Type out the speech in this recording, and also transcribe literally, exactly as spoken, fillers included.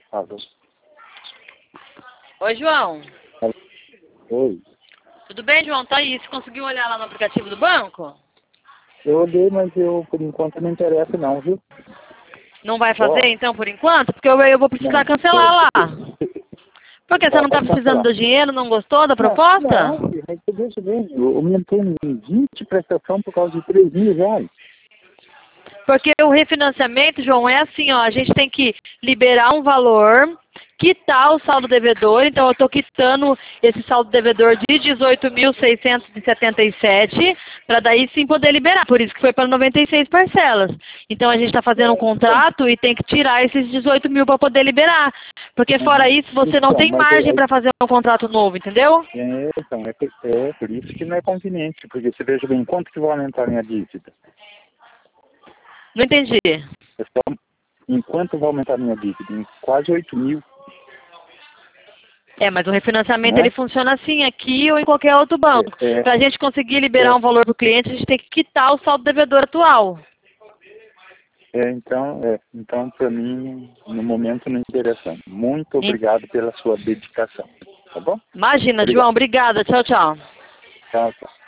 Alô. Oi, João. Oi. Tudo bem, João? Tá aí. Você conseguiu olhar lá no aplicativo do banco? Eu olhei, mas eu, por enquanto, não interessa não, viu? Não vai fazer, Ó, então, por enquanto? Porque eu, eu vou precisar não. cancelar lá. Por que? Você Ó, não tá pode precisando cancelar. do dinheiro? Não gostou da Não, proposta? não, mas você deixa bem. Eu aumentei em vinte prestação por causa de três mil reais. Porque o refinanciamento, João, é assim, ó. A gente tem que liberar um valor, quitar o saldo devedor. Então, eu estou quitando esse saldo devedor de dezoito mil seiscentos e setenta e sete, para daí sim poder liberar. Por isso que foi para noventa e seis parcelas. Então, a gente está fazendo um contrato e tem que tirar esses dezoito mil para poder liberar. Porque fora Uhum. isso, você não Então, tem mas é, margem para fazer um contrato novo, entendeu? é, então, é, por- é por isso que não é conveniente, porque você veja bem, quanto que vai aumentar a minha dívida? Não entendi. É só, enquanto vai aumentar a minha dívida? Em quase oito mil, É, mas o refinanciamento ele né? funciona assim aqui ou em qualquer outro banco. É, é, Para a gente conseguir liberar é, um valor para o cliente, a gente tem que quitar o saldo devedor atual. é, então, é, então para mim, no momento não interessa. Muito obrigado pela sua dedicação, tá bom? Imagina, João. Obrigado. Obrigada. Tchau, tchau. Tchau, tchau.